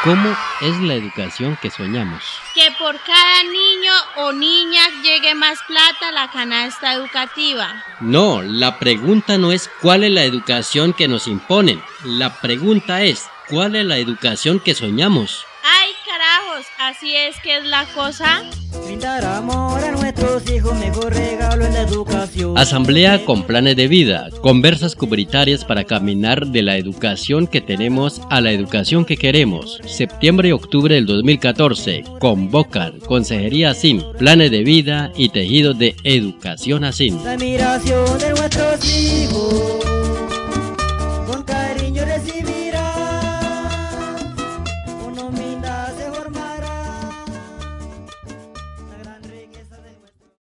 ¿Cómo es la educación que soñamos? Que por cada niño o niña llegue más plata a la canasta educativa. No, la pregunta no es cuál es la educación que nos imponen. La pregunta es, ¿cuál es la educación que soñamos? ¡Ay, carajos! ¿Así es que es la cosa? Brindar amor a nuestros hijos, mejor regalo es la educación. Asamblea con planes de vida, conversas comunitarias para caminar de la educación que tenemos a la educación que queremos. Septiembre y octubre del 2014, convocan Consejería ASIN, planes de vida y tejidos de educación ASIN. La admiración de nuestros hijos.